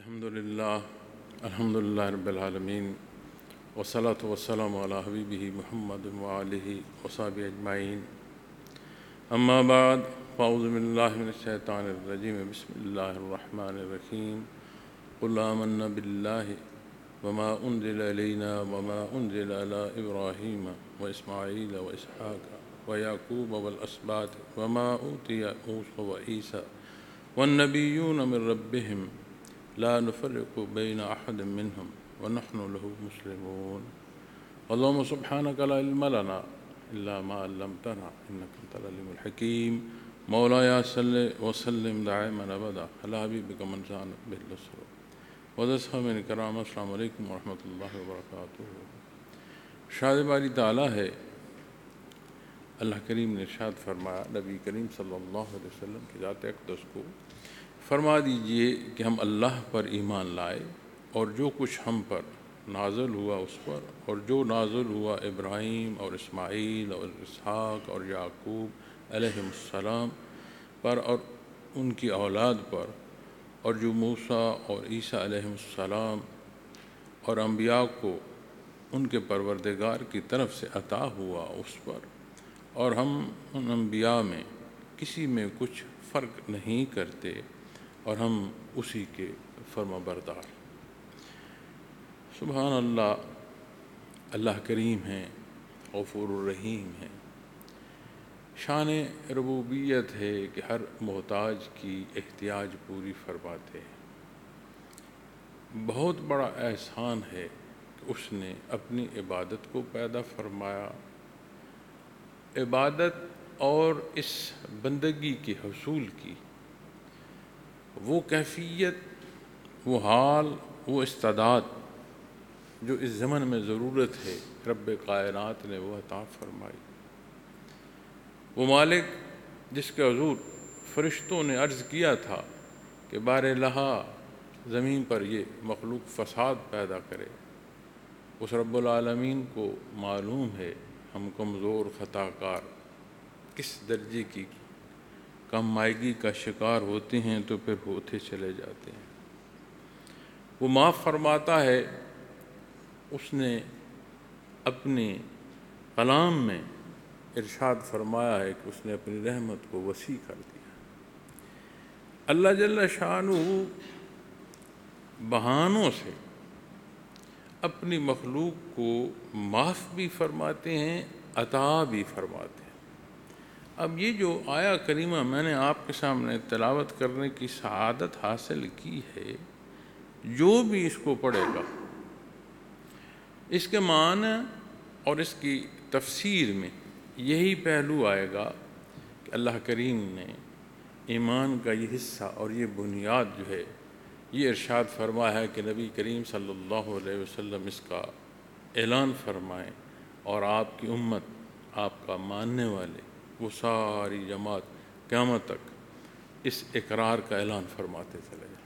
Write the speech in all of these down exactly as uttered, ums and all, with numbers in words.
الحمدللہ الحمدللہ رب العالمین والصلاة والسلام علی حبیبہ محمد وآلہ وصحبہ اجمعین اما بعد فاعوذ باللہ من الشیطان الرجیم بسم اللہ الرحمن الرحیم قل آمنا باللہ وما انزل الینا وما انزل علی ابراہیم واسماعیل واسحاق ویعقوب والاسباط وما اوتی موسیٰ وعیسیٰ والنبیون من ربهم لا نفرق بين أحد منهم ونحن له مسلمون اللهم سبحانك لا علم لنا إلا ما علمتنا إنك أنت العليم الحكيم مولاي صل وسلم دائما أبدا على حبيبك من زانت به الأسر وذسهم الكرام السلام عليكم ورحمة الله وبركاته. شاد باری تعالیٰ ہے، اللہ کریم نے ارشاد فرمایا نبی کریم صلی اللہ علیہ وسلم کی ذات اقدس کو فرما دیجئے کہ ہم اللہ پر ایمان لائے اور جو کچھ ہم پر نازل ہوا اس پر، اور جو نازل ہوا ابراہیم اور اسماعیل اور اسحاق اور یعقوب علیہ السلام پر اور ان کی اولاد پر، اور جو موسیٰ اور عیسیٰ علیہ السلام اور انبیاء کو ان کے پروردگار کی طرف سے عطا ہوا اس پر، اور ہم ان انبیاء میں کسی میں کچھ فرق نہیں کرتے اور ہم اسی کے فرما بردار. سبحان اللہ، اللہ کریم ہیں، غفور الرحیم ہیں. شان ربوبیت ہے کہ ہر محتاج کی احتیاج پوری فرماتے ہیں. بہت بڑا احسان ہے کہ اس نے اپنی عبادت کو پیدا فرمایا. عبادت اور اس بندگی کے حصول کی وہ کیفیت، وہ حال، وہ استعداد جو اس زمن میں ضرورت ہے، رب کائنات نے وہ عطا فرمائی. وہ مالک جس کے حضور فرشتوں نے عرض کیا تھا کہ بار لہا زمین پر یہ مخلوق فساد پیدا کرے، اس رب العالمین کو معلوم ہے ہم کمزور خطا کار کس درجے کی کم مائگی کا شکار ہوتے ہیں تو پھر ہوتے چلے جاتے ہیں. وہ معاف فرماتا ہے. اس نے اپنے کلام میں ارشاد فرمایا ہے کہ اس نے اپنی رحمت کو وسیع کر دیا. اللہ جل شانہ بہانوں سے اپنی مخلوق کو معاف بھی فرماتے ہیں، عطا بھی فرماتے ہیں. اب یہ جو آیا کریمہ میں نے آپ کے سامنے تلاوت کرنے کی سعادت حاصل کی ہے، جو بھی اس کو پڑھے گا اس کے معنی اور اس کی تفسیر میں یہی پہلو آئے گا کہ اللہ کریم نے ایمان کا یہ حصہ اور یہ بنیاد جو ہے یہ ارشاد فرمایا ہے کہ نبی کریم صلی اللہ علیہ وسلم اس کا اعلان فرمائیں، اور آپ کی امت، آپ کا ماننے والے، وہ ساری جماعت قیامت تک اس اقرار کا اعلان فرماتے چلے جائیں.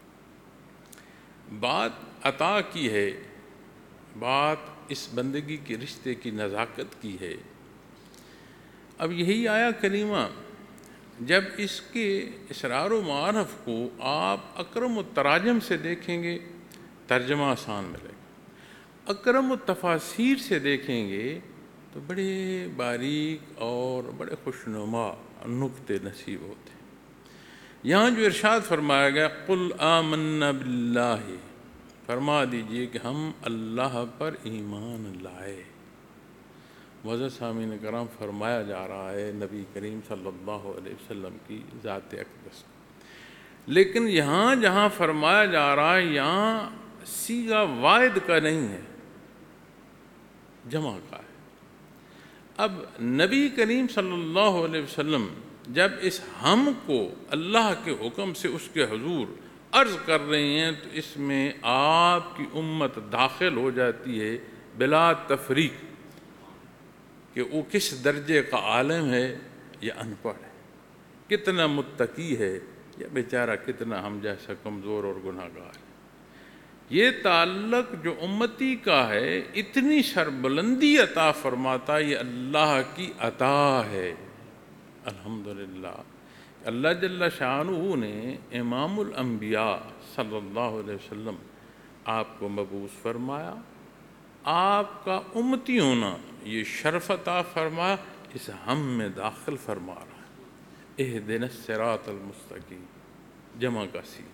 بات عطا کی ہے، بات اس بندگی کے رشتے کی نزاکت کی ہے. اب یہی آیا کریمہ جب اس کے اسرار و معارف کو آپ اکرم التراجم سے دیکھیں گے ترجمہ آسان ملے گا، اکرم التفاسیر سے دیکھیں گے تو بڑے باریک اور بڑے خوشنما نکتے نصیب ہوتے ہیں. یہاں جو ارشاد فرمایا گیا قل آمنا باللہ، فرما دیجئے کہ ہم اللہ پر ایمان لائے. معزز سامعین کرام، فرمایا جا رہا ہے نبی کریم صلی اللہ علیہ وسلم کی ذات اقدس. لیکن یہاں جہاں فرمایا جا رہا ہے یہاں صیغہ واحد کا نہیں ہے، جمع کا ہے. اب نبی کریم صلی اللہ علیہ وسلم جب اس ہم کو اللہ کے حکم سے اس کے حضور عرض کر رہے ہیں تو اس میں آپ کی امت داخل ہو جاتی ہے بلا تفریق کہ وہ کس درجے کا عالم ہے یا ان پڑھ ہے، کتنا متقی ہے یا بیچارہ کتنا ہم جیسا کمزور اور گناہ گار ہے. یہ تعلق جو امتی کا ہے اتنی سربلندی عطا فرماتا، یہ اللہ کی عطا ہے. الحمدللہ اللہ جل شانہ نے امام الانبیاء صلی اللہ علیہ وسلم آپ کو مبعوث فرمایا، آپ کا امتی ہونا یہ شرف عطا فرمایا، اس ہم میں داخل فرما رہا ہے۔ اہدنا الصراط المستقیم جمع کا سی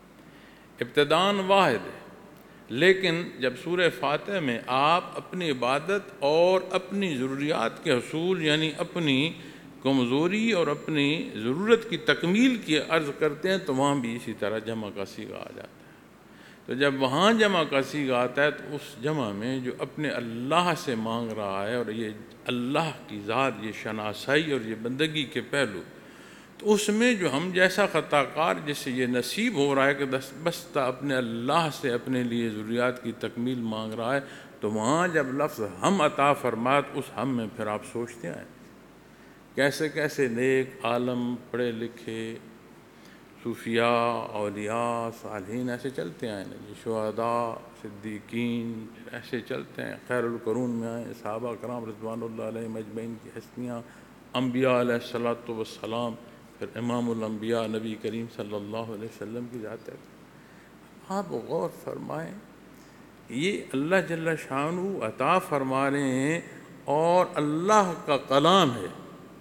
ابتدان واحد ہے، لیکن جب سورہ فاتحہ میں آپ اپنی عبادت اور اپنی ضروریات کے حصول یعنی اپنی کمزوری اور اپنی ضرورت کی تکمیل کی عرض کرتے ہیں تو وہاں بھی اسی طرح جمع کا صیغہ آ جاتا ہے۔ تو جب وہاں جمع کا صیغہ آتا ہے تو اس جمع میں جو اپنے اللہ سے مانگ رہا ہے، اور یہ اللہ کی ذات، یہ شناسائی اور یہ بندگی کے پہلو، تو اس میں جو ہم جیسا خطا کار جسے یہ نصیب ہو رہا ہے کہ بستہ اپنے اللہ سے اپنے لیے ضروریات کی تکمیل مانگ رہا ہے، تو وہاں جب لفظ ہم عطا فرمات، اس ہم میں پھر آپ سوچتے ہیں کیسے کیسے نیک عالم، پڑھے لکھے، صوفیاء، اولیاء، صالحین ایسے چلتے آئے نا جی، شہداء، صدیقین ایسے چلتے ہیں، خیر القرون میں آئے، صحابہ کرام رضوان اللہ علیہم اجمعین کی ہستیاں، انبیاء علیہ الصلوۃ والسلام، پھر امام الانبیاء نبی کریم صلی اللہ علیہ وسلم کی ذات ہے۔ آپ غور فرمائیں، یہ اللہ جل شانہ عطا فرما رہے ہیں، اور اللہ کا کلام ہے،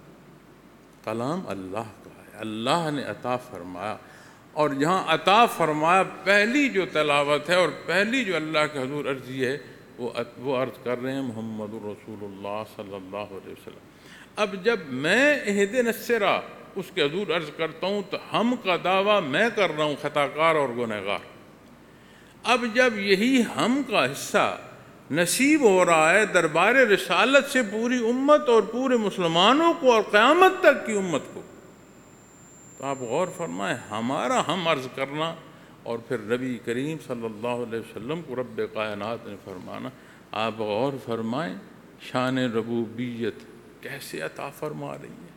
کلام اللہ کا ہے، اللہ نے عطا فرمایا، اور جہاں عطا فرمایا پہلی جو تلاوت ہے اور پہلی جو اللہ کے حضور عرضی ہے وہ وہ عرض کر رہے ہیں محمد الرسول اللہ صلی اللہ علیہ وسلم۔ اب جب میں اہدنا الصراط اس کے حضور عرض کرتا ہوں تو ہم کا دعویٰ میں کر رہا ہوں، خطا کار اور گنہگار۔ اب جب یہی ہم کا حصہ نصیب ہو رہا ہے دربار رسالت سے پوری امت اور پورے مسلمانوں کو اور قیامت تک کی امت کو، تو آپ غور فرمائیں ہمارا ہم عرض کرنا، اور پھر نبی کریم صلی اللہ علیہ وسلم کو رب کائنات نے فرمانا۔ آپ غور فرمائیں شان ربوبیت کیسے عطا فرما رہی ہے۔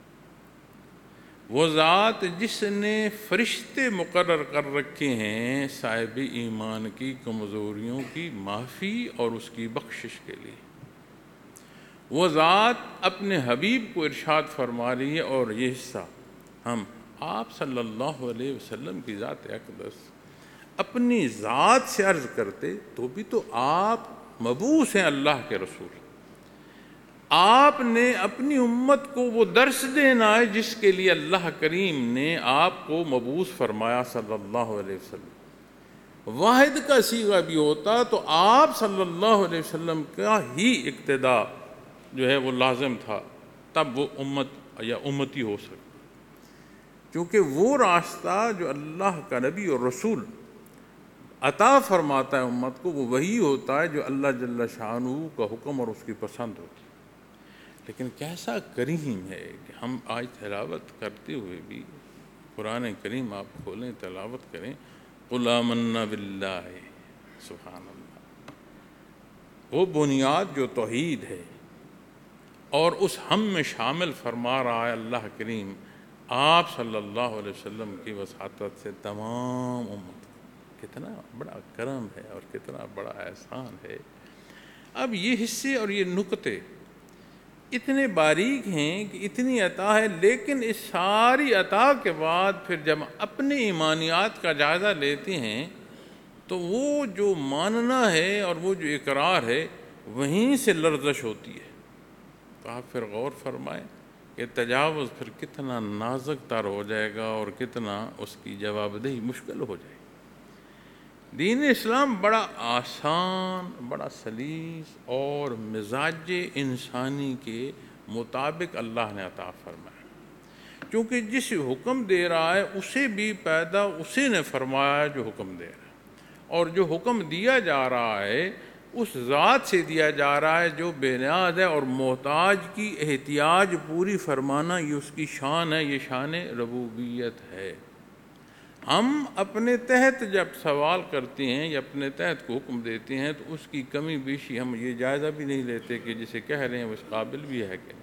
وہ ذات جس نے فرشتے مقرر کر رکھے ہیں صاحب ایمان کی کمزوریوں کی معافی اور اس کی بخشش کے لیے، وہ ذات اپنے حبیب کو ارشاد فرما رہی ہے، اور یہ حصہ ہم آپ صلی اللہ علیہ وسلم کی ذات اقدس اپنی ذات سے عرض کرتے تو بھی تو آپ مبعوث ہیں اللہ کے رسول، آپ نے اپنی امت کو وہ درس دینا ہے جس کے لیے اللہ کریم نے آپ کو مبعوث فرمایا صلی اللہ علیہ وسلم۔ واحد کا صیغہ بھی ہوتا تو آپ صلی اللہ علیہ وسلم کا ہی اقتداء جو ہے وہ لازم تھا، تب وہ امت یا امتی ہو سکتا، کیونکہ وہ راستہ جو اللہ کا نبی اور رسول عطا فرماتا ہے امت کو، وہ وہی ہوتا ہے جو اللہ جل شانہ کا حکم اور اس کی پسند ہوتی ہے۔ لیکن کیسا کریم ہے کہ ہم آج تلاوت کرتے ہوئے بھی قرآن کریم آپ کھولیں تلاوت کریں، قُلْ آمَنَّا بِاللَّهِ، سبحان اللہ، وہ بنیاد جو توحید ہے اور اس ہم میں شامل فرما رہا ہے اللہ کریم آپ صلی اللہ علیہ وسلم کی وساطت سے تمام امت کو۔ کتنا بڑا کرم ہے اور کتنا بڑا احسان ہے۔ اب یہ حصے اور یہ نکتے اتنے باریک ہیں کہ اتنی عطا ہے، لیکن اس ساری عطا کے بعد پھر جب اپنے ایمانیات کا جائزہ لیتے ہیں تو وہ جو ماننا ہے اور وہ جو اقرار ہے وہیں سے لرزش ہوتی ہے۔ تو آپ پھر غور فرمائیں کہ تجاوز پھر کتنا نازک تر ہو جائے گا اور کتنا اس کی جواب دہی مشکل ہو جائے گی۔ دین اسلام بڑا آسان، بڑا سلیس اور مزاج انسانی کے مطابق اللہ نے عطا فرمایا، کیونکہ جس حکم دے رہا ہے اسے بھی پیدا اسی نے فرمایا جو حکم دے رہا ہے، اور جو حکم دیا جا رہا ہے اس ذات سے دیا جا رہا ہے جو بے نیاز ہے، اور محتاج کی احتیاج پوری فرمانا یہ اس کی شان ہے، یہ شان ربوبیت ہے۔ ہم اپنے تحت جب سوال کرتے ہیں یا اپنے تحت کو حکم دیتے ہیں تو اس کی کمی بیشی ہم یہ جائزہ بھی نہیں لیتے کہ جسے کہہ رہے ہیں وہ اس قابل بھی ہے کہ نہیں۔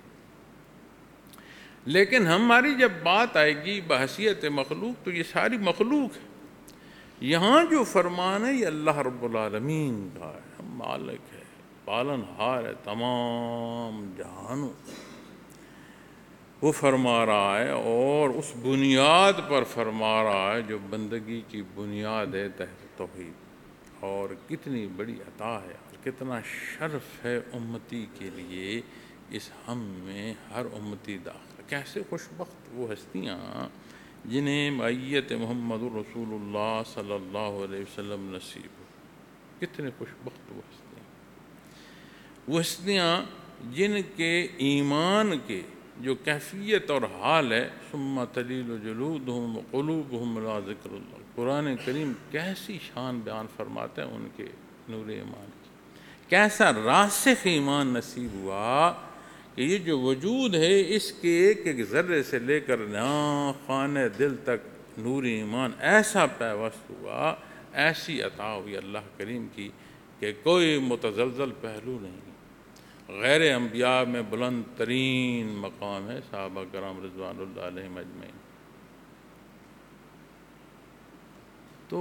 لیکن ہماری جب بات آئے گی بحیثیت مخلوق تو یہ ساری مخلوق ہے، یہاں جو فرمان ہے یہ اللہ رب العالمین کا ہے، ہم مالک ہے، پالن ہار ہے تمام جہانوں۔ وہ فرما رہا ہے، اور اس بنیاد پر فرما رہا ہے جو بندگی کی بنیاد ہے تحت توحید۔ اور کتنی بڑی عطا ہے اور کتنا شرف ہے امتی کے لیے اس ہم میں ہر امتی داخل۔ کیسے خوش بخت وہ ہستیاں جنہیں معیت محمد رسول اللہ صلی اللہ علیہ وسلم نصیب ہو۔ کتنے خوش بخت وہ ہستیاں، وہ ہستیاں جن کے ایمان کے جو کیفیت اور حال ہے، ثم تلیل جلودہم وقلوبہم الی ذکر اللہ۔ قرآن کریم کیسی شان بیان فرماتے ہیں ان کے نور ایمان کی، کیسا راسخ ایمان نصیب ہوا کہ یہ جو وجود ہے اس کے ایک ایک ذرے سے لے کر ناں خانہ دل تک نور ایمان ایسا پیوست ہوا، ایسی عطا ہوئی اللہ کریم کی کہ کوئی متزلزل پہلو نہیں۔ غیر انبیاء میں بلند ترین مقام ہے صحابہ کرام رضوان اللہ علیہم اجمعین۔ تو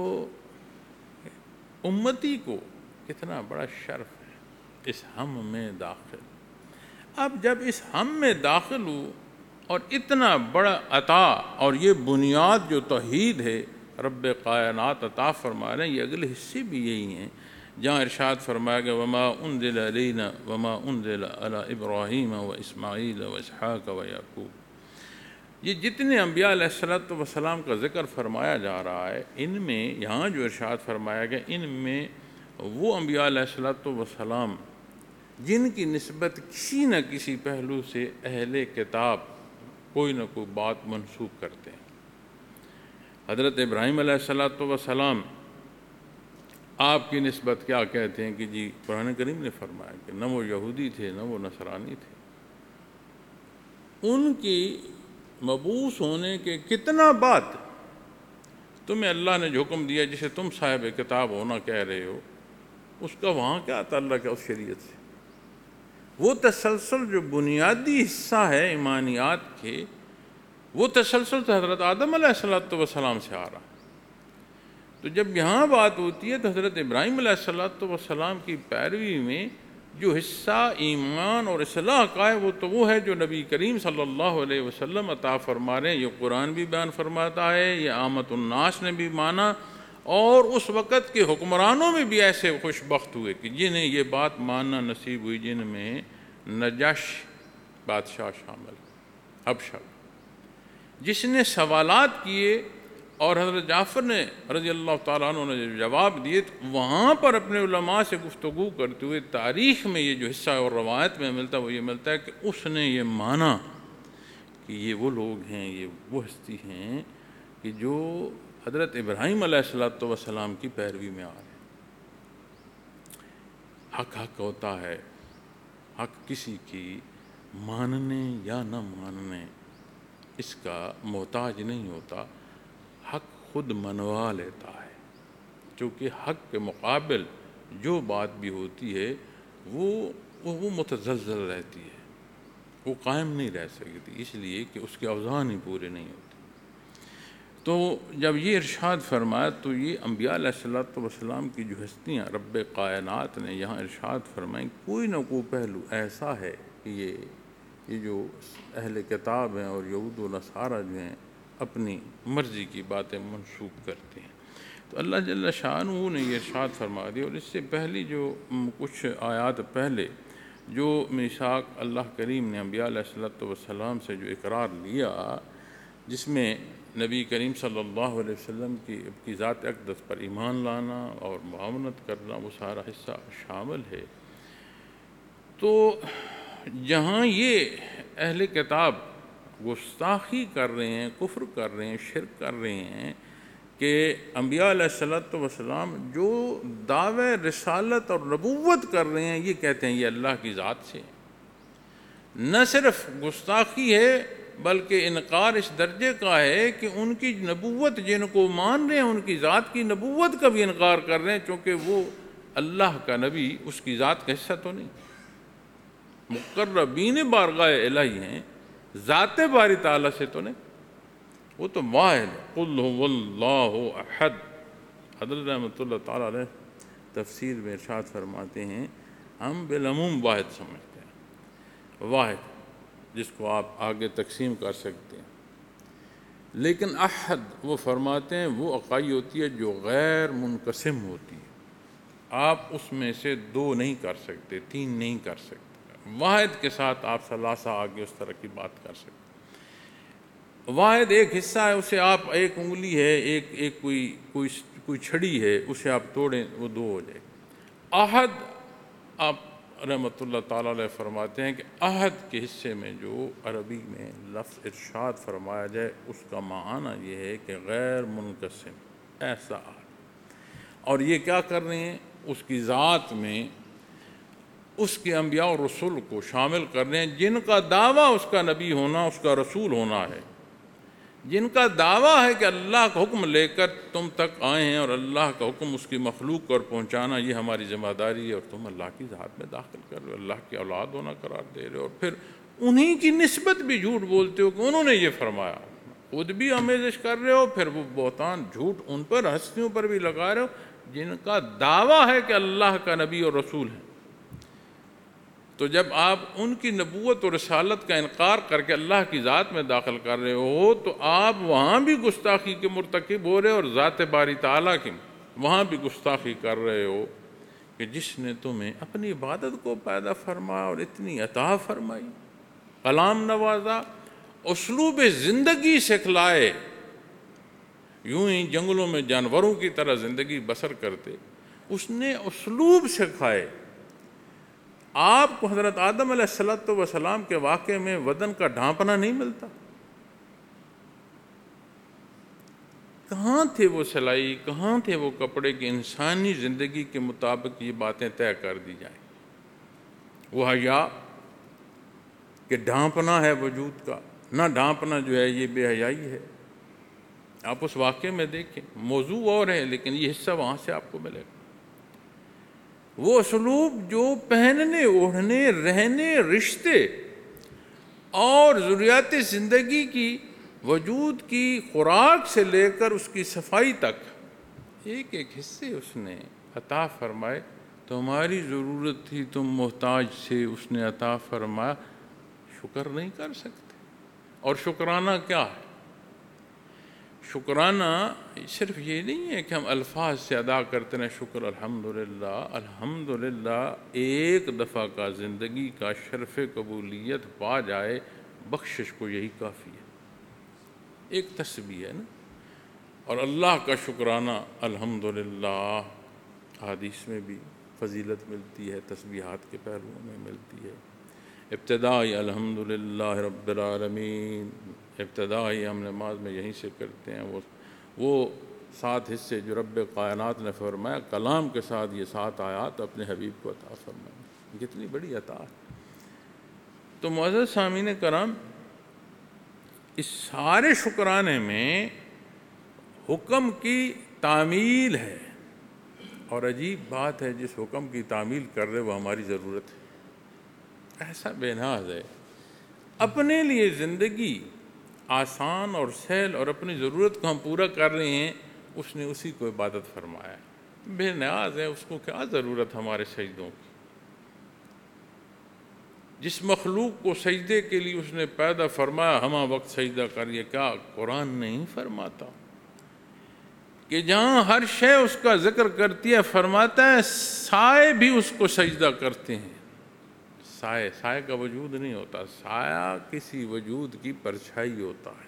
امتی کو کتنا بڑا شرف ہے اس ہم میں داخل۔ اب جب اس ہم میں داخل ہو اور اتنا بڑا عطا اور یہ بنیاد جو توحید ہے رب کائنات عطا فرما رہے ہیں، یہ اگلے حصے بھی یہی ہیں جہاں ارشاد فرمایا گیا وما انزل علینا وما انزل علی ابراہیم و اسماعیل و اسحاق و یعقوب۔ یہ جتنے انبیاء علیہ الصلوۃ والسلام کا ذکر فرمایا جا رہا ہے، ان میں یہاں جو ارشاد فرمایا گیا ان میں وہ انبیاء علیہ الصلوۃ والسلام جن کی نسبت کسی نہ کسی پہلو سے اہل کتاب کوئی نہ کوئی بات منسوب کرتے ہیں۔ حضرت ابراہیم علیہ الصلوۃ والسلام آپ کی نسبت کیا کہتے ہیں کہ جی قرآن کریم نے فرمایا کہ نہ وہ یہودی تھے نہ وہ نصرانی تھے۔ ان کی مبعوث ہونے کے کتنا بعد تمہیں اللہ نے جو حکم دیا جسے تم صاحب کتاب ہونا کہہ رہے ہو، اس کا وہاں کیا تعلق ہے اس شریعت سے؟ وہ تسلسل جو بنیادی حصہ ہے ایمانیات کے، وہ تسلسل تو حضرت آدم علیہ الصلوۃ والسلام سے آ رہا۔ تو جب یہاں بات ہوتی ہے تو حضرت ابراہیم علیہ الصلوۃ والسلام کی پیروی میں جو حصہ ایمان اور اصلاح کا ہے وہ تو وہ ہے جو نبی کریم صلی اللہ علیہ وسلم عطا فرما رہے ہیں۔ یہ قرآن بھی بیان فرماتا ہے، یہ عامت الناس نے بھی مانا، اور اس وقت کے حکمرانوں میں بھی ایسے خوش بخت ہوئے کہ جنہیں یہ بات ماننا نصیب ہوئی، جن میں نجاش بادشاہ شامل، حبشہ، جس نے سوالات کیے اور حضرت جعفر نے رضی اللہ تعالیٰ عنہ نے جواب دیے، وہاں پر اپنے علماء سے گفتگو کرتے ہوئے تاریخ میں یہ جو حصہ اور روایت میں ملتا ہے وہ یہ ملتا ہے کہ اس نے یہ مانا کہ یہ وہ لوگ ہیں، یہ وہ ہستی ہیں کہ جو حضرت ابراہیم علیہ الصلوۃ والسلام کی پیروی میں آ رہے ہیں۔ حق حق ہوتا ہے، حق کسی کی ماننے یا نہ ماننے اس کا محتاج نہیں ہوتا، حق خود منوا لیتا ہے، چونکہ حق کے مقابل جو بات بھی ہوتی ہے وہ وہ متزلزل رہتی ہے، وہ قائم نہیں رہ سکتی، اس لیے کہ اس کے اوزان ہی پورے نہیں ہوتے۔ تو جب یہ ارشاد فرمایا تو یہ انبیاء علیہ الصلوۃ والسلام کی جو ہستیاں رب کائنات نے یہاں ارشاد فرمائیں، کوئی نہ کوئی پہلو ایسا ہے کہ یہ یہ جو اہل کتاب ہیں اور یہود و نصارہ جو ہیں اپنی مرضی کی باتیں منسوب کرتے ہیں۔ تو اللہ جل شانہ نے یہ ارشاد فرما دیا، اور اس سے پہلی جو کچھ آیات پہلے جو میثاق اللہ کریم نے انبیاء علیہ الصلوۃ والسلام سے جو اقرار لیا، جس میں نبی کریم صلی اللہ علیہ وسلم کی کی ذات اقدس پر ایمان لانا اور معاونت کرنا، وہ سارا حصہ شامل ہے۔ تو جہاں یہ اہل کتاب گستاخی کر رہے ہیں، کفر کر رہے ہیں، شرک کر رہے ہیں کہ انبیاء علیہ الصلوۃ والسلام جو دعوے رسالت اور نبوت کر رہے ہیں یہ کہتے ہیں یہ اللہ کی ذات سے، نہ صرف گستاخی ہے بلکہ انکار اس درجے کا ہے کہ ان کی نبوت جن کو مان رہے ہیں ان کی ذات کی نبوت کا بھی انکار کر رہے ہیں، چونکہ وہ اللہ کا نبی اس کی ذات کا حصہ تو نہیں، مقربین بارگاہ الہی ہیں، ذات باری تعالیٰ سے تو نہیں، وہ تو واحد قل هو اللہ احد۔ حضرت رحمۃ اللہ تعالیٰ علیہ تفسیر میں ارشاد فرماتے ہیں ہم بالعموم واحد سمجھتے ہیں، واحد جس کو آپ آگے تقسیم کر سکتے ہیں، لیکن عہد وہ فرماتے ہیں وہ اکائی ہوتی ہے جو غیر منقسم ہوتی ہے، آپ اس میں سے دو نہیں کر سکتے، تین نہیں کر سکتے، واحد کے ساتھ آپ ثلاثہ آگے اس طرح کی بات کر سکتے۔ واحد ایک حصہ ہے، اسے آپ ایک انگلی ہے، ایک ایک کوئی کوئی کوئی چھڑی ہے، اسے آپ توڑیں وہ دو ہو جائے۔ عہد آپ رحمۃ اللہ تعالیٰ علیہ فرماتے ہیں کہ عہد کے حصے میں جو عربی میں لفظ ارشاد فرمایا جائے اس کا معنی یہ ہے کہ غیر منقسم، ایسا عہد، اور یہ کیا کر رہے ہیں، اس کی ذات میں اس کے انبیاء اور رسول کو شامل کر رہے ہیں جن کا دعویٰ اس کا نبی ہونا، اس کا رسول ہونا ہے، جن کا دعویٰ ہے کہ اللہ کا حکم لے کر تم تک آئے ہیں اور اللہ کا حکم اس کی مخلوق کو پہنچانا یہ ہماری ذمہ داری ہے، اور تم اللہ کی ذات میں داخل کر رہے ہو، اللہ کی اولاد ہونا قرار دے رہے ہو، اور پھر انہی کی نسبت بھی جھوٹ بولتے ہو کہ انہوں نے یہ فرمایا، خود بھی آمیزش کر رہے ہو، پھر وہ بہتان جھوٹ ان پر ہستیوں پر بھی لگا رہے ہو جن کا دعویٰ ہے کہ اللہ کا نبی اور رسول ہے۔ تو جب آپ ان کی نبوت اور رسالت کا انکار کر کے اللہ کی ذات میں داخل کر رہے ہو تو آپ وہاں بھی گستاخی کے مرتکب ہو رہے ہو، اور ذات باری تعالیٰ کی وہاں بھی گستاخی کر رہے ہو کہ جس نے تمہیں اپنی عبادت کو پیدا فرمایا اور اتنی عطا فرمائی، کلام نوازا، اسلوب زندگی سکھلائے، یوں ہی جنگلوں میں جانوروں کی طرح زندگی بسر کرتے، اس نے اسلوب سکھائے۔ آپ کو حضرت آدم علیہ السلام کے واقعے میں وطن کا ڈھانپنا نہیں ملتا، کہاں تھے وہ سلائی، کہاں تھے وہ کپڑے کہ انسانی زندگی کے مطابق یہ باتیں طے کر دی جائیں۔ وہ حیا کہ ڈھانپنا ہے وجود کا، نہ ڈھانپنا جو ہے یہ بے حیائی ہے۔ آپ اس واقعے میں دیکھیں، موضوع اور ہے لیکن یہ حصہ وہاں سے آپ کو ملے گا۔ وہ اسلوب جو پہننے، اوڑھنے، رہنے، رشتے اور ضروریات زندگی کی، وجود کی خوراک سے لے کر اس کی صفائی تک ایک ایک حصے اس نے عطا فرمائے۔ تمہاری ضرورت تھی، تم محتاج سے، اس نے عطا فرمایا، شکر نہیں کر سکتے۔ اور شکرانہ کیا ہے؟ شکرانہ صرف یہ نہیں ہے کہ ہم الفاظ سے ادا کرتے ہیں شکر الحمدللہ، الحمدللہ ایک دفعہ کا زندگی کا شرف قبولیت پا جائے، بخشش کو یہی کافی ہے، ایک تسبیح ہے نا۔ اور اللہ کا شکرانہ الحمدللہ حدیث میں بھی فضیلت ملتی ہے، تسبیحات کے پہلوؤں میں ملتی ہے۔ ابتدائی الحمدللہ رب العالمین، ابتدائی ہم نماز میں یہیں سے کرتے ہیں، وہ وہ سات حصے جو رب کائنات نے فرمایا، کلام کے ساتھ یہ سات آیات اپنے حبیب کو عطا فرمایا، کتنی بڑی عطا ہے۔ تو معزز سامعین کرام، اس سارے شکرانے میں حکم کی تعمیل ہے، اور عجیب بات ہے جس حکم کی تعمیل کر رہے وہ ہماری ضرورت ہے، ایسا بے ناز ہے، اپنے لیے زندگی آسان اور سہل اور اپنی ضرورت کو ہم پورا کر رہے ہیں، اس نے اسی کو عبادت فرمایا ہے، بے نیاز ہے، اس کو کیا ضرورت ہمارے سجدوں کی؟ جس مخلوق کو سجدے کے لیے اس نے پیدا فرمایا ہمہ وقت سجدہ کریے، کیا قرآن نہیں فرماتا کہ جہاں ہر شے اس کا ذکر کرتی ہے فرماتا ہے سائے بھی اس کو سجدہ کرتے ہیں۔ سائے سائے کا وجود نہیں ہوتا، سایہ کسی وجود کی پرچھائی ہوتا ہے،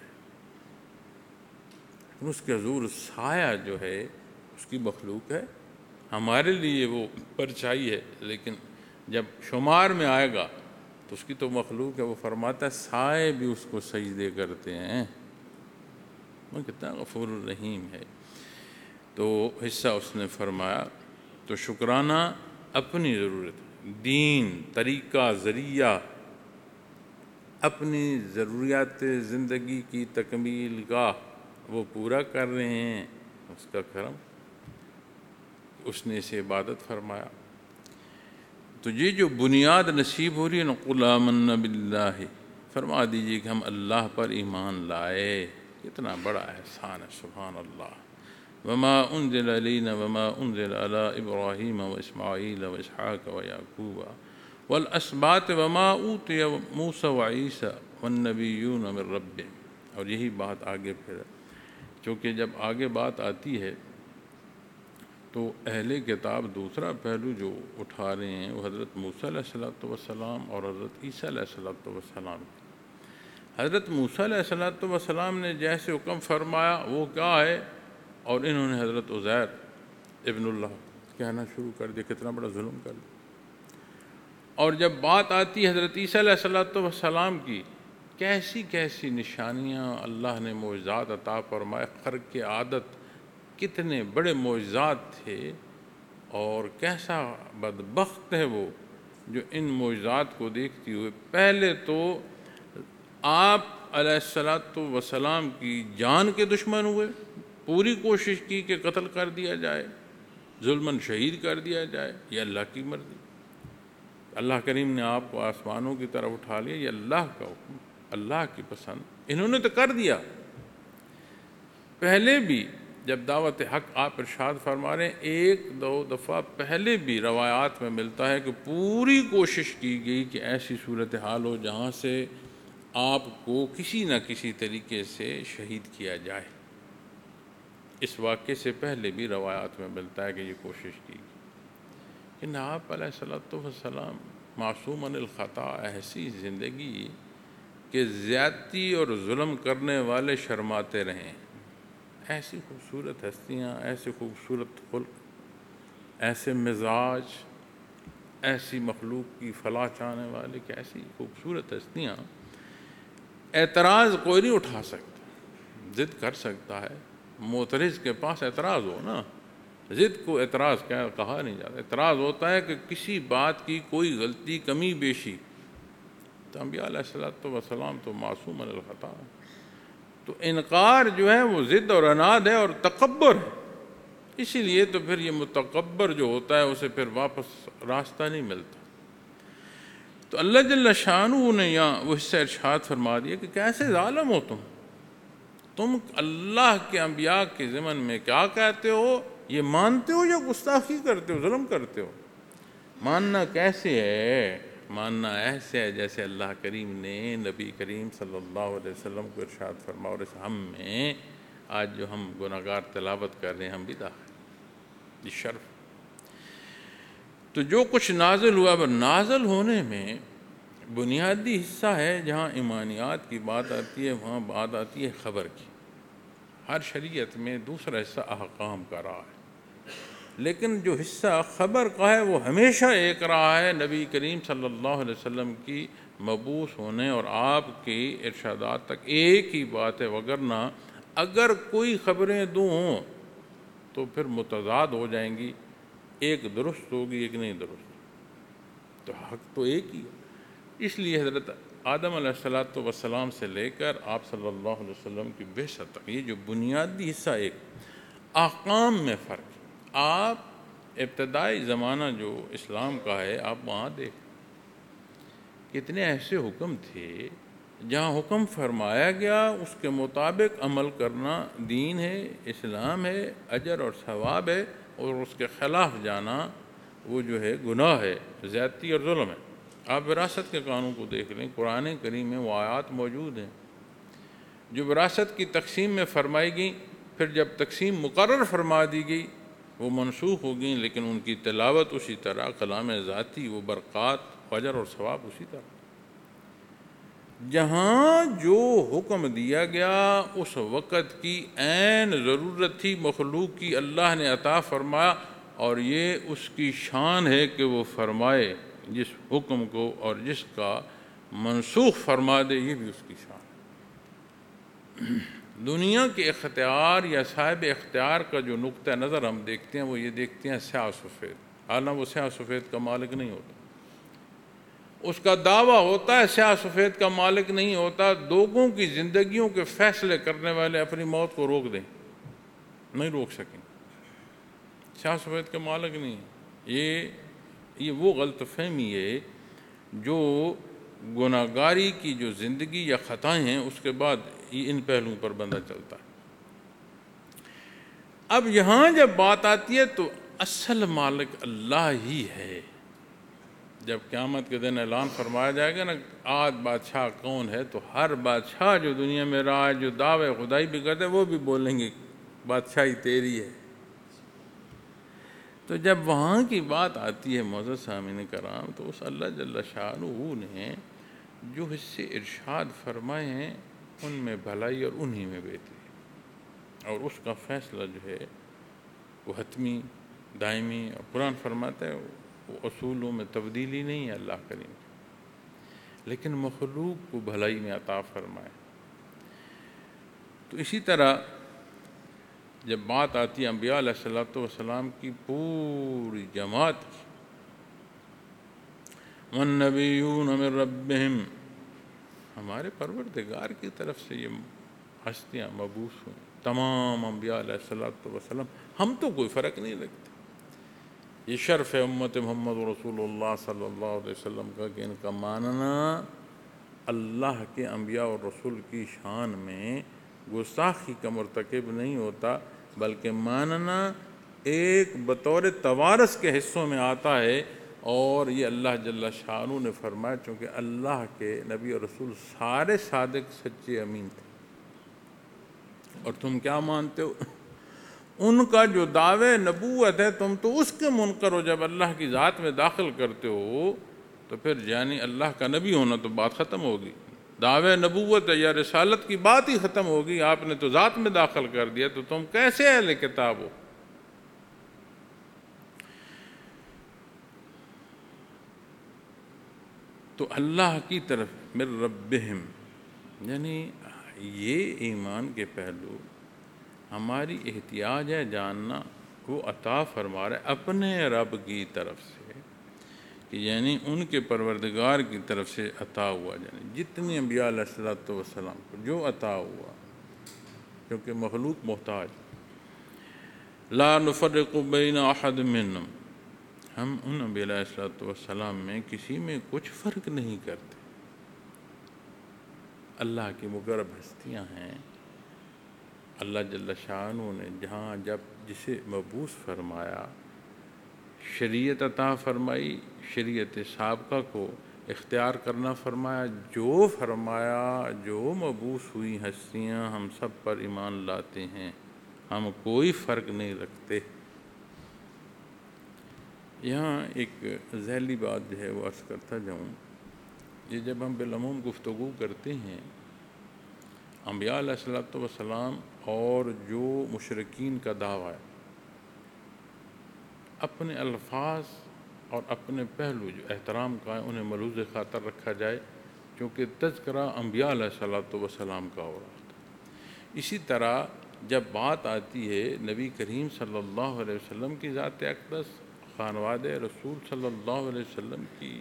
اس کے حضور سایہ جو ہے اس کی مخلوق ہے، ہمارے لیے وہ پرچھائی ہے، لیکن جب شمار میں آئے گا تو اس کی تو مخلوق ہے۔ وہ فرماتا ہے سائے بھی اس کو سجدے کرتے ہیں، وہ کتنا غفور الرحیم ہے۔ تو حصہ اس نے فرمایا، تو شکرانہ اپنی ضرورت، دین، طریقہ، ذریعہ، اپنی ضروریات زندگی کی تکمیل کا وہ پورا کر رہے ہیں، اس کا کرم، اس نے اسے عبادت فرمایا۔ تو یہ جو بنیاد نصیب ہو رہی ہے نا، قُلْ آمَنَّا بِاللَّهِ، فرما دیجئے کہ ہم اللہ پر ایمان لائے، کتنا بڑا احسان ہے، سبحان اللہ۔ وما انزل علینا وما انزل علی ابراہیم و اسماعیل و اسحاق و یعقوب والاسباط وما اوتی موسیٰ وعیسیٰ والنبیون من ربهم. اور یہی بات آگے پھر چونکہ جب آگے بات آتی ہے تو اہل کتاب دوسرا پہلو جو اٹھا رہے ہیں وہ حضرت موسیٰ علیہ الصلوۃ والسلام اور حضرت عیسیٰ علیہ الصلوۃ والسلام. حضرت موسیٰ علیہ الصلوۃ والسلام نے جیسے حکم فرمایا وہ کیا ہے، اور انہوں نے حضرت عزیر ابن اللہ کہنا شروع کر دیا. کتنا بڑا ظلم کر دیا. اور جب بات آتی ہے حضرت عیسیٰ علیہ الصلوۃ والسلام کی، کیسی کیسی نشانیاں اللہ نے معجزات عطا فرمائے، خرق عادت کتنے بڑے معجزات تھے، اور کیسا بدبخت ہے وہ جو ان معجزات کو دیکھتی ہوئے پہلے تو آپ علیہ الصلوۃ والسلام کی جان کے دشمن ہوئے، پوری کوشش کی کہ قتل کر دیا جائے، ظلماً شہید کر دیا جائے. یہ اللہ کی مرضی، اللہ کریم نے آپ کو آسمانوں کی طرف اٹھا لیا، یہ اللہ کا حکم، اللہ کی پسند. انہوں نے تو کر دیا. پہلے بھی جب دعوت حق آپ ارشاد فرما رہے ہیں، ایک دو دفعہ پہلے بھی روایات میں ملتا ہے کہ پوری کوشش کی گئی کہ ایسی صورتحال ہو جہاں سے آپ کو کسی نہ کسی طریقے سے شہید کیا جائے. اس واقعے سے پہلے بھی روایات میں ملتا ہے کہ یہ کوشش کی گئی. کہ آپ علیہ الصلوۃ والسلام معصوم عن الخطا، ایسی زندگی کہ زیادتی اور ظلم کرنے والے شرماتے رہیں. ایسی خوبصورت ہستیاں، ایسے خوبصورت خلق، ایسے مزاج، ایسی مخلوق کی فلاح چاہنے والے کہ ایسی خوبصورت ہستیاں، اعتراض کوئی نہیں اٹھا سکتا. ضد کر سکتا ہے، معترض کے پاس اعتراض ہو نا. ضد کو اعتراض کیا کہا نہیں جاتا. اعتراض ہوتا ہے کہ کسی بات کی کوئی غلطی، کمی بیشی. تو انبیاء علیہ الصلوۃ والسلام تو معصوم عن الخطا ہے. تو انکار جو ہے وہ ضد اور عناد ہے اور تکبر ہے. اسی لیے تو پھر یہ متکبر جو ہوتا ہے اسے پھر واپس راستہ نہیں ملتا. تو اللہ جل شانہ نے یہاں وہ حصہ ارشاد فرما دیا کہ کیسے ظالم ہو تم تم اللہ کے انبیاء کے ضمن میں کیا کہتے ہو، یہ مانتے ہو یا گستاخی کرتے ہو، ظلم کرتے ہو. ماننا کیسے ہے؟ ماننا ایسے ہے جیسے اللہ کریم نے نبی کریم صلی اللہ علیہ وسلم کو ارشاد فرما. اور اس ہم میں آج جو ہم گناہگار تلاوت کر رہے ہیں ہم بھی داخل یہ شرف. تو جو کچھ نازل ہوا وہ نازل ہونے میں بنیادی حصہ ہے. جہاں ایمانیات کی بات آتی ہے وہاں بات آتی ہے خبر کی. ہر شریعت میں دوسرا حصہ احکام کا رہا ہے، لیکن جو حصہ خبر کا ہے وہ ہمیشہ ایک رہا ہے. نبی کریم صلی اللہ علیہ وسلم کی مبعوث ہونے اور آپ کی ارشادات تک ایک ہی بات ہے. وگرنہ اگر کوئی خبریں دوں ہوں تو پھر متضاد ہو جائیں گی، ایک درست ہوگی ایک نہیں درست. تو حق تو ایک ہی ہے. اس لیے حضرت آدم علیہ الصلوۃ والسلام سے لے کر آپ صلی اللہ علیہ وسلم کی بعثت تک یہ جو بنیادی حصہ ایک. احکام میں فرق. آپ ابتدائی زمانہ جو اسلام کا ہے آپ وہاں دیکھ کتنے ایسے حکم تھے جہاں حکم فرمایا گیا اس کے مطابق عمل کرنا دین ہے، اسلام ہے، اجر اور ثواب ہے، اور اس کے خلاف جانا وہ جو ہے گناہ ہے، زیادتی اور ظلم ہے. آپ وراثت کے قانون کو دیکھ لیں، قرآن کریم میں وہ آیات موجود ہیں جو وراثت کی تقسیم میں فرمائی گئیں. پھر جب تقسیم مقرر فرما دی گئی وہ منسوخ ہو گئیں، لیکن ان کی تلاوت اسی طرح، کلام ذاتی، وہ برکات، اجر اور ثواب اسی طرح. جہاں جو حکم دیا گیا اس وقت کی عین ضرورت تھی مخلوق کی، اللہ نے عطا فرمایا، اور یہ اس کی شان ہے کہ وہ فرمائے جس حکم کو، اور جس کا منسوخ فرما دے یہ بھی اس کی شان ہے. دنیا کے اختیار یا صاحب اختیار کا جو نقطہ نظر ہم دیکھتے ہیں وہ یہ دیکھتے ہیں سیاہ سفید. حالانکہ وہ سیاہ سفید کا مالک نہیں ہوتا. اس کا دعویٰ ہوتا ہے سیاہ سفید کا مالک نہیں ہوتا. لوگوں کی زندگیوں کے فیصلے کرنے والے اپنی موت کو روک دیں، نہیں روک سکیں. سیاہ سفید کا مالک نہیں. یہ یہ وہ غلط فہمی ہے جو گناہگاری کی جو زندگی یا خطائیں ہیں اس کے بعد یہ ان پہلوؤں پر بندہ چلتا ہے. اب یہاں جب بات آتی ہے تو اصل مالک اللہ ہی ہے. جب قیامت کے دن اعلان فرمایا جائے گا نا آج بادشاہ کون ہے، تو ہر بادشاہ جو دنیا میں رہا ہے، جو دعوے خدائی بھی کرتے ہیں، وہ بھی بولیں گے بادشاہی تیری ہے۔ تو جب وہاں کی بات آتی ہے معزز سامعین کرام، تو اس اللہ جل شانہ نے جو حصے ارشاد فرمائے ہیں ان میں بھلائی اور انہی میں بہتری، اور اس کا فیصلہ جو ہے وہ حتمی دائمی، اور قرآن فرماتا ہے وہ اصولوں میں تبدیلی نہیں ہے اللہ کریم، لیکن مخلوق کو بھلائی میں عطا فرمائے۔ تو اسی طرح جب بات آتی ہے انبیاء علیہ الصلوۃ والسلام کی پوری جماعت کی، وَالنَّبِيُّونَ مِن رَبِّهِمْ، ہمارے پروردگار کی طرف سے یہ ہستیاں مبعوث ہوئیں، تمام انبیاء علیہ الصلوۃ والسلام، ہم تو کوئی فرق نہیں رکھتے۔ یہ شرف ہے امت محمد رسول اللہ صلی اللہ علیہ وسلم کا کہ ان کا ماننا اللہ کے انبیاء اور رسول کی شان میں گستاخی کا مرتکب نہیں ہوتا، بلکہ ماننا ایک بطور توارث کے حصوں میں آتا ہے۔ اور یہ اللہ جل شانہ نے فرمایا چونکہ اللہ کے نبی اور رسول سارے صادق سچے امین تھے، اور تم کیا مانتے ہو؟ ان کا جو دعوے نبوت ہے تم تو اس کے منکر ہو۔ جب اللہ کی ذات میں داخل کرتے ہو تو پھر یعنی اللہ کا نبی ہونا تو بات ختم ہوگی، دعوے نبوت یا رسالت کی بات ہی ختم ہوگی۔ آپ نے تو ذات میں داخل کر دیا، تو تم کیسے اہل کتاب ہو؟ تو اللہ کی طرف من ربہم، یعنی یہ ایمان کے پہلو ہماری احتیاج ہے جاننا، وہ عطا فرما رہے اپنے رب کی طرف سے، کہ یعنی ان کے پروردگار کی طرف سے عطا ہوا، یعنی جتنی انبیاء علیہ الصلوۃ والسلام کو جو عطا ہوا، کیونکہ مخلوق محتاج، لا نفرق بین احد منہم، ہم ان انبیاء علیہ الصلوۃ والسلام میں کسی میں کچھ فرق نہیں کرتے۔ اللہ کی مقرب ہستیاں ہیں، اللہ جل شانہ نے جہاں جب جسے مبعوث فرمایا، شریعت عطا فرمائی، شریعت سابقہ کو اختیار کرنا فرمایا، جو فرمایا جو مبعوث ہوئی ہستیاں ہم سب پر ایمان لاتے ہیں، ہم کوئی فرق نہیں رکھتے۔ یہاں ایک ذیلی بات جو ہے وہ عرض کرتا جاؤں، یہ جب ہم بالعموم گفتگو کرتے ہیں انبیاء علیہ الصلوۃ والسلام اور جو مشرکین کا دعویٰ ہے، اپنے الفاظ اور اپنے پہلو جو احترام کا ہے انہیں ملحوظ خاطر رکھا جائے، کیونکہ تذکرہ انبیاء علیہ الصلوۃ والسلام کا ہو رہا تھا۔ اسی طرح جب بات آتی ہے نبی کریم صلی اللہ علیہ وسلم کی ذات اقدس، خانوادہ رسول صلی اللہ علیہ وسلم کی،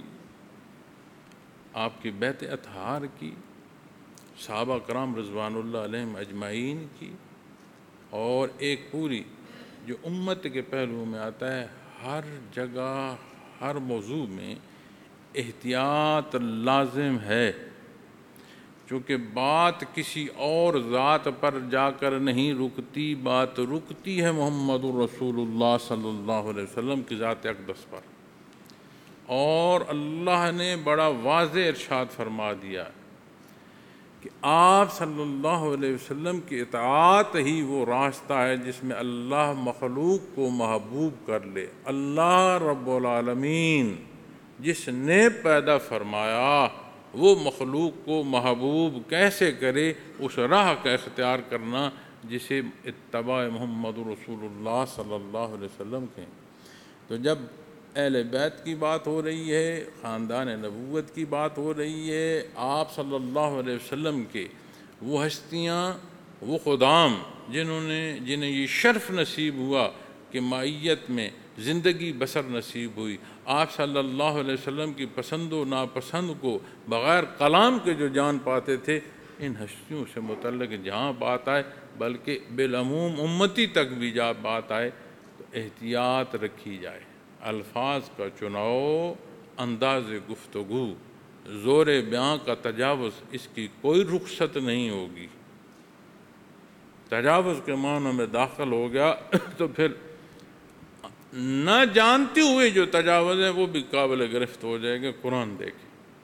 آپ کی بیت اطہار کی، صحابہ کرام رضوان اللہ علیہم اجمعین کی، اور ایک پوری جو امت کے پہلو میں آتا ہے، ہر جگہ ہر موضوع میں احتیاط لازم ہے، چونکہ بات کسی اور ذات پر جا کر نہیں رکتی، بات رکتی ہے محمد الرسول اللہ صلی اللہ علیہ وسلم کی ذات اقدس پر۔ اور اللہ نے بڑا واضح ارشاد فرما دیا کہ آپ صلی اللہ علیہ وسلم کی اطاعت ہی وہ راستہ ہے جس میں اللہ مخلوق کو محبوب کر لے۔ اللہ رب العالمین جس نے پیدا فرمایا وہ مخلوق کو محبوب کیسے کرے، اس راہ کا اختیار کرنا جسے اتباع محمد رسول اللہ صلی اللہ علیہ وسلم کے۔ تو جب اہل بیت کی بات ہو رہی ہے، خاندان نبوت کی بات ہو رہی ہے، آپ صلی اللہ علیہ وسلم کے وہ ہستیاں، وہ خدام جنہوں نے جنہیں یہ شرف نصیب ہوا کہ معیت میں زندگی بسر نصیب ہوئی، آپ صلی اللہ علیہ وسلم کی پسند و ناپسند کو بغیر کلام کے جو جان پاتے تھے، ان ہستیوں سے متعلق جہاں بات آئے، بلکہ بالعموم امتی تک بھی جہاں بات آئے تو احتیاط رکھی جائے، الفاظ کا چناؤ، انداز گفتگو، زور بیان کا تجاوز، اس کی کوئی رخصت نہیں ہوگی۔ تجاوز کے معنی میں داخل ہو گیا تو پھر نہ جانتے ہوئے جو تجاوز ہے وہ بھی قابل گرفت ہو جائے گا۔ قرآن دیکھیں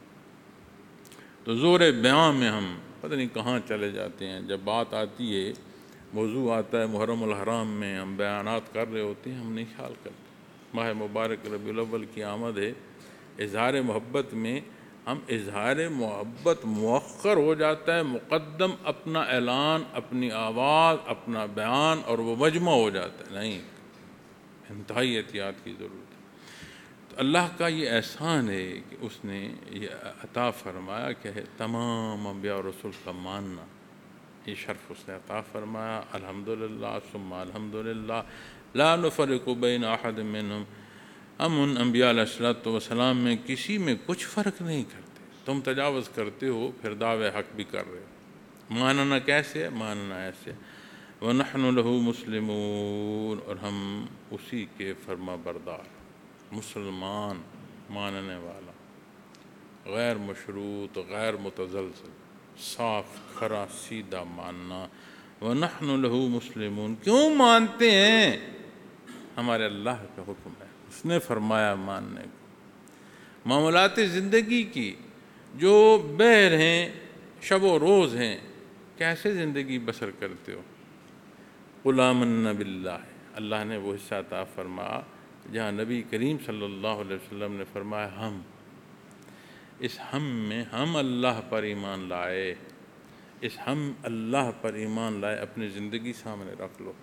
تو زور بیان میں ہم پتہ نہیں کہاں چلے جاتے ہیں۔ جب بات آتی ہے، موضوع آتا ہے محرم الحرام میں، ہم بیانات کر رہے ہوتے ہیں، ہم نہیں خیال کرتے ماہ مبارک ربیع الاول کی آمد ہے، اظہار محبت میں ہم اظہار محبت مؤخر ہو جاتا ہے، مقدم اپنا اعلان، اپنی آواز، اپنا بیان، اور وہ مجمع ہو جاتا ہے۔ نہیں، انتہائی احتیاط کی ضرورت ہے۔ تو اللہ کا یہ احسان ہے کہ اس نے یہ عطا فرمایا کہ ہے تمام انبیاء اور رسول کا ماننا، یہ شرف اس نے عطا فرمایا۔ الحمدللہ ثم الحمدللہ لا نفرق بین احد منہم، ہم ان انبیاء علیہ السلام میں کسی میں کچھ فرق نہیں کرتے۔ تم تجاوز کرتے ہو، پھر دعوے حق بھی کر رہے ہو۔ ماننا کیسے ہے؟ ماننا ایسے وَنَحْنُ لَهُ مُسْلِمُونَ، اور ہم اسی کے فرما بردار، مسلمان، ماننے والا، غیر مشروط، غیر متزلزل، صاف کھرا سیدھا ماننا۔ وَنَحْنُ لَهُ مُسْلِمُونَ، کیوں مانتے ہیں؟ ہمارے اللہ کا حکم ہے، اس نے فرمایا ماننے کو۔ معاملات زندگی کی جو بہر ہیں، شب و روز ہیں، کیسے زندگی بسر کرتے ہو؟ قُلْ آمَنَّا بِاللَّهِ، اللہ نے وہ حصہ عطا فرمایا جہاں نبی کریم صلی اللہ علیہ وسلم نے فرمایا ہم، اس ہم میں ہم اللہ پر ایمان لائے، اس ہم اللہ پر ایمان لائے، اپنی زندگی سامنے رکھ لو،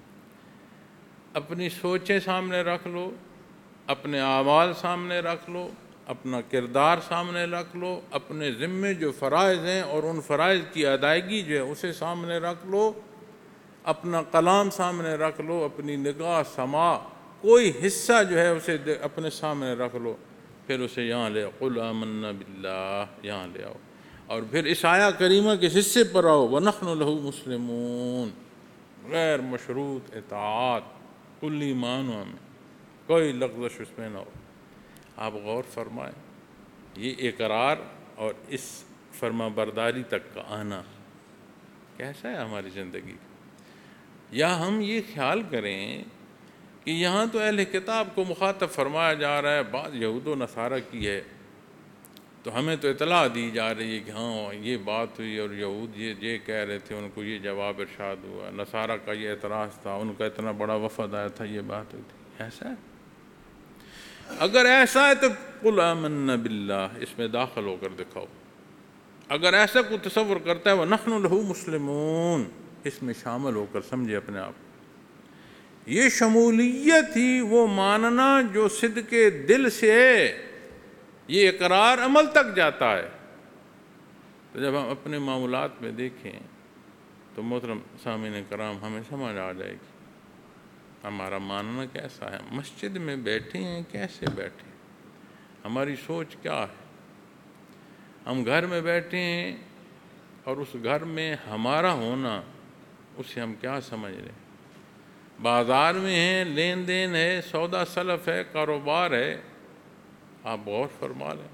اپنی سوچیں سامنے رکھ لو، اپنے اعمال سامنے رکھ لو، اپنا کردار سامنے رکھ لو، اپنے ذمے جو فرائض ہیں اور ان فرائض کی ادائیگی جو ہے اسے سامنے رکھ لو، اپنا کلام سامنے رکھ لو، اپنی نگاہ سما کوئی حصہ جو ہے اسے اپنے سامنے رکھ لو، پھر اسے یہاں لے آؤ، قُلْ آمَنَّا بِاللَّهِ، یہاں لے آؤ، اور پھر اس آیہ کریمہ کے حصے پر آؤ، وَنَحْنُ لَهُ مُسْلِمُونَ، غیر مشروط اطاعت، کلی معنوں میں، کوئی لغزش اس میں نہ ہو۔ آپ غور فرمائیں، یہ اقرار اور اس فرما برداری تک کا آنا کیسا ہے ہماری زندگی؟ یا ہم یہ خیال کریں کہ یہاں تو اہل کتاب کو مخاطب فرمایا جا رہا ہے، بات یہود و نصارہ کی ہے، تو ہمیں تو اطلاع دی جا رہی ہے کہ ہاں یہ بات ہوئی اور یہود یہ یہ کہہ رہے تھے، ان کو یہ جواب ارشاد ہوا، نصارہ کا یہ اعتراض تھا، ان کا اتنا بڑا وفد آیا تھا، یہ بات ہوئی تھی۔ ایسا ہے؟ اگر ایسا ہے تو قُلْ آمَنَّا بِاللَّهِ، اس میں داخل ہو کر دکھاؤ۔ اگر ایسا کوئی تصور کرتا ہے وَنَحْنُ لَهُ مُسْلِمُونَ، اس میں شامل ہو کر سمجھے اپنے آپ۔ یہ شمولیت ہی وہ ماننا جو صدق دل سے ہے، یہ اقرار عمل تک جاتا ہے۔ تو جب ہم اپنے معاملات میں دیکھیں تو محترم سامعین کرام ہمیں سمجھ آ جائے گی ہمارا ماننا کیسا ہے۔ مسجد میں بیٹھے ہیں، کیسے بیٹھے ہیں، ہماری سوچ کیا ہے؟ ہم گھر میں بیٹھے ہیں اور اس گھر میں ہمارا ہونا، اسے ہم کیا سمجھ رہے ہیں؟ بازار میں ہیں، لین دین ہے، سودا سلف ہے، کاروبار ہے، آپ غور فرما لیں۔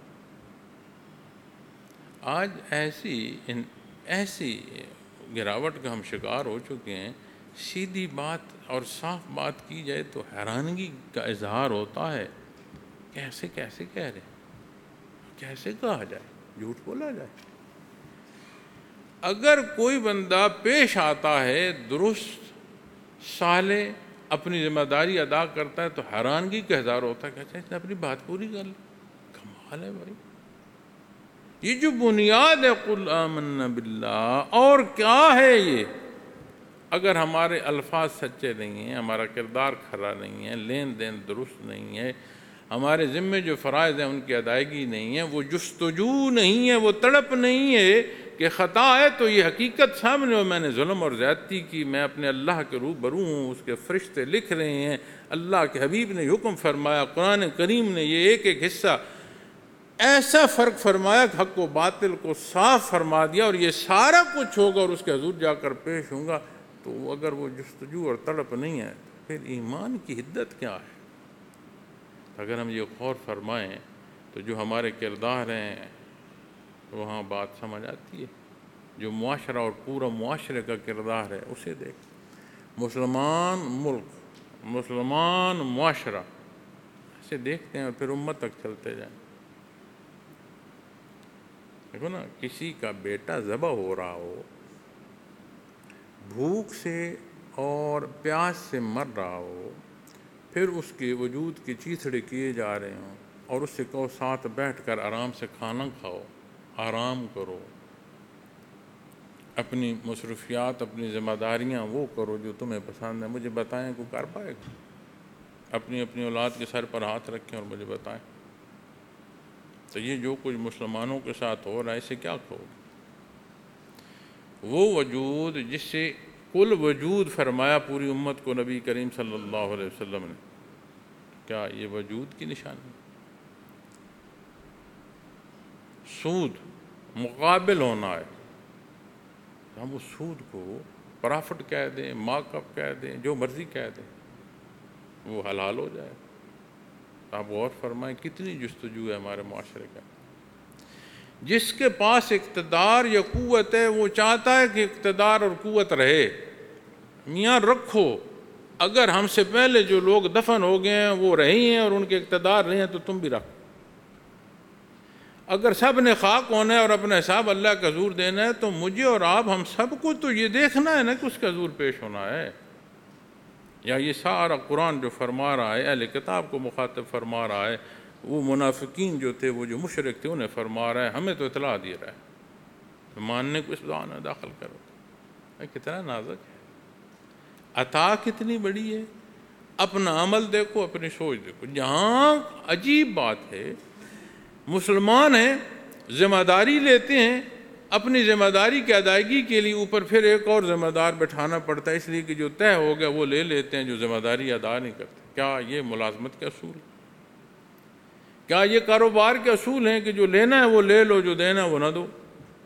آج ایسی ایسی گراوٹ کا ہم شکار ہو چکے ہیں، سیدھی بات اور صاف بات کی جائے تو حیرانگی کا اظہار ہوتا ہے، کیسے کیسے کہہ رہے ہیں، کیسے کہا جائے، جھوٹ بولا جائے۔ اگر کوئی بندہ پیش آتا ہے درست، صالح، اپنی ذمہ داری ادا کرتا ہے تو حیرانگی کا اظہار ہوتا ہے کہ اچھا اس نے اپنی بات پوری کر لی، کمال ہے بھائی۔ یہ جو بنیاد ہے قُلْ آمَنَّا بِاللَّهِ، اور کیا ہے یہ؟ اگر ہمارے الفاظ سچے نہیں ہیں، ہمارا کردار کھرا نہیں ہے، لین دین درست نہیں ہے، ہمارے ذمے جو فرائض ہیں ان کی ادائیگی نہیں ہے، وہ جستجو نہیں ہے، وہ تڑپ نہیں ہے کہ خطا ہے تو یہ حقیقت سامنے ہو، میں نے ظلم اور زیادتی کی، میں اپنے اللہ کے روبرو ہوں، اس کے فرشتے لکھ رہے ہیں، اللہ کے حبیب نے حکم فرمایا، قرآن کریم نے یہ ایک ایک حصہ ایسا فرق فرمایا کہ حق و باطل کو صاف فرما دیا، اور یہ سارا کچھ ہوگا اور اس کے حضور جا کر پیش ہوں گا، تو اگر وہ جستجو اور تڑپ نہیں ہے تو پھر ایمان کی حدت کیا ہے؟ اگر ہم یہ غور فرمائیں تو جو ہمارے کردار ہیں وہاں بات سمجھ آتی ہے۔ جو معاشرہ اور پورا معاشرے کا کردار ہے اسے دیکھ، مسلمان ملک، مسلمان معاشرہ ایسے دیکھتے ہیں اور پھر امت تک چلتے جائیں. دیکھو نا، کسی کا بیٹا ذبح ہو رہا ہو، بھوک سے اور پیاس سے مر رہا ہو، پھر اس کے وجود کے چیتھڑے کیے جا رہے ہوں اور اس سے کہو ساتھ بیٹھ کر آرام سے کھانا کھاؤ، آرام کرو، اپنی مصروفیات، اپنی ذمہ داریاں وہ کرو جو تمہیں پسند ہے. مجھے بتائیں کوئی کر پائے گا؟ اپنی اپنی اولاد کے سر پر ہاتھ رکھیں اور مجھے بتائیں. تو یہ جو کچھ مسلمانوں کے ساتھ ہو رہا ہے اسے کیا کہو گے؟ وہ وجود جس سے کل وجود فرمایا پوری امت کو نبی کریم صلی اللہ علیہ وسلم نے، کیا یہ وجود کی نشانی؟ سود مقابل ہونا ہے، ہم اس سود کو پرافٹ کہہ دیں، مارک اپ کہہ دیں، جو مرضی کہہ دیں، وہ حلال ہو جائے. آپ غور فرمائیں کتنی جستجو ہے ہمارے معاشرے کا. جس کے پاس اقتدار یا قوت ہے وہ چاہتا ہے کہ اقتدار اور قوت رہے. میاں رکھو، اگر ہم سے پہلے جو لوگ دفن ہو گئے ہیں وہ رہے ہیں اور ان کے اقتدار نہیں ہیں تو تم بھی رکھو. اگر سب نے خاک ہونا ہے اور اپنا حساب اللہ کا حضور دینا ہے تو مجھے اور آپ ہم سب کو تو یہ دیکھنا ہے نا کہ اس کا حضور پیش ہونا ہے. یا یہ سارا قرآن جو فرما رہا ہے اہل کتاب کو مخاطب فرما رہا ہے، وہ منافقین جو تھے، وہ جو مشرک تھے، انہیں فرما رہا ہے، ہمیں تو اطلاع دے رہا ہے، ماننے کو اس دعا میں داخل کرو. کتنا نازک ہے، عطا کتنی بڑی ہے. اپنا عمل دیکھو، اپنی سوچ دیکھو. جہاں عجیب بات ہے، مسلمان ہیں، ذمہ داری لیتے ہیں، اپنی ذمہ داری کی ادائیگی کے لیے اوپر پھر ایک اور ذمہ دار بٹھانا پڑتا ہے، اس لیے کہ جو طے ہو گیا وہ لے لیتے ہیں، جو ذمہ داری ادا نہیں کرتے. کیا یہ ملازمت کے اصول؟ کیا یہ کاروبار کے اصول ہیں کہ جو لینا ہے وہ لے لو، جو دینا ہے وہ نہ دو؟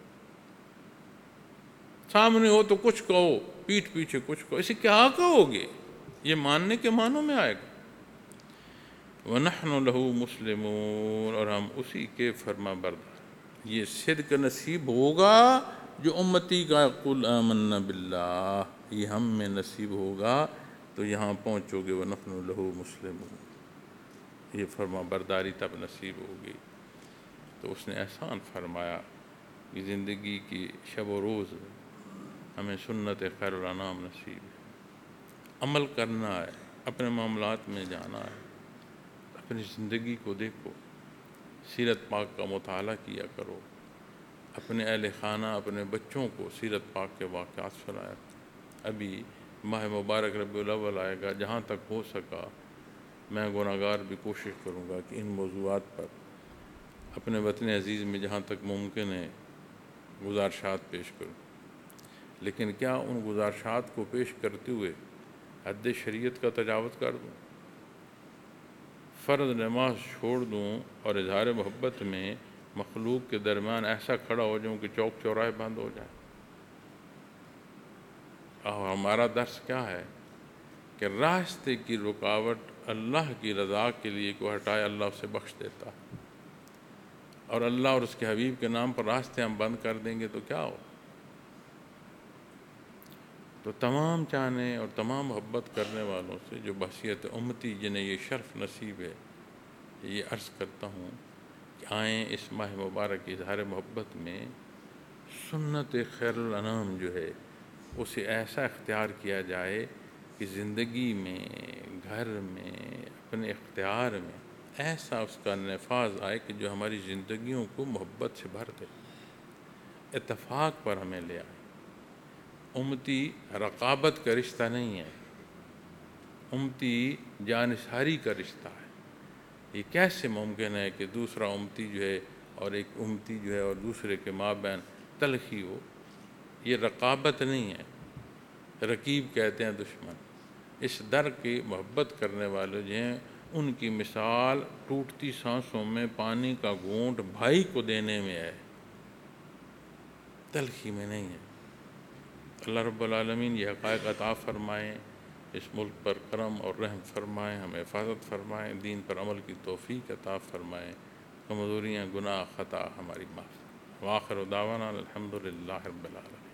سامنے ہو تو کچھ کہو، پیٹھ پیچھے کچھ کہو، اسے کیا کہو گے؟ یہ ماننے کے معنوں میں آئے گا. وَنَحْنُ لَهُ مُسْلِمُونَ، اور ہم اسی کے فرما بردار. یہ صدق نصیب ہوگا جو امتی کا قُلْ آمَنَّا بِاللَّهِ، یہ ہم میں نصیب ہوگا تو یہاں پہنچو گے. وَنَحْنُ لَهُ مُسْلِمُونَ، یہ فرما برداری تب نصیب ہوگی. تو اس نے احسان فرمایا کہ زندگی کی شب و روز ہمیں سنت خیر الانام نصیب ہے. عمل کرنا ہے، اپنے معاملات میں جانا ہے. اپنی زندگی کو دیکھو، سیرت پاک کا مطالعہ کیا کرو. اپنے اہل خانہ، اپنے بچوں کو سیرت پاک کے واقعات سنایا. ابھی ماہ مبارک ربیع الاول آئے گا، جہاں تک ہو سکا میں گناہگار بھی کوشش کروں گا کہ ان موضوعات پر اپنے وطن عزیز میں جہاں تک ممکن ہے گزارشات پیش کروں. لیکن کیا ان گزارشات کو پیش کرتے ہوئے حد شریعت کا تجاوز کر دوں، فرض نماز چھوڑ دوں اور اظہار محبت میں مخلوق کے درمیان ایسا کھڑا ہو جاؤں کہ چوک چوراہے بند ہو جائے؟ اور ہمارا درس کیا ہے کہ راستے کی رکاوٹ اللہ کی رضا کے لیے کو ہٹائے، اللہ اسے بخش دیتا. اور اللہ اور اس کے حبیب کے نام پر راستے ہم بند کر دیں گے تو کیا ہو؟ تو تمام چاہنے اور تمام محبت کرنے والوں سے جو بحثیت امتی جنہیں یہ شرف نصیب ہے، یہ عرض کرتا ہوں کہ آئیں اس ماہ مبارک کی اظہار محبت میں سنت خیر الانام جو ہے اسے ایسا اختیار کیا جائے کہ زندگی میں، گھر میں، اپنے اختیار میں ایسا اس کا نفاذ آئے کہ جو ہماری زندگیوں کو محبت سے بھر دے، اتفاق پر ہمیں لے آئے. امتی رقابت کا رشتہ نہیں ہے، امتی جانثاری کا رشتہ ہے. یہ کیسے ممکن ہے کہ دوسرا امتی جو ہے اور ایک امتی جو ہے اور دوسرے کے مابین تلخی ہو؟ یہ رقابت نہیں ہے، رقیب کہتے ہیں دشمن. اس در کی محبت کرنے والے جو ہیں ان کی مثال ٹوٹتی سانسوں میں پانی کا گھونٹ بھائی کو دینے میں ہے، تلخی میں نہیں ہے. اللہ رب العالمین یہ حقائق عطا فرمائیں، اس ملک پر کرم اور رحم فرمائیں، ہمیں حفاظت فرمائیں، دین پر عمل کی توفیق عطا فرمائیں، کمزوریاں، گناہ، خطا ہماری معاف. وآخر دعوانا الحمدللہ رب العالمین.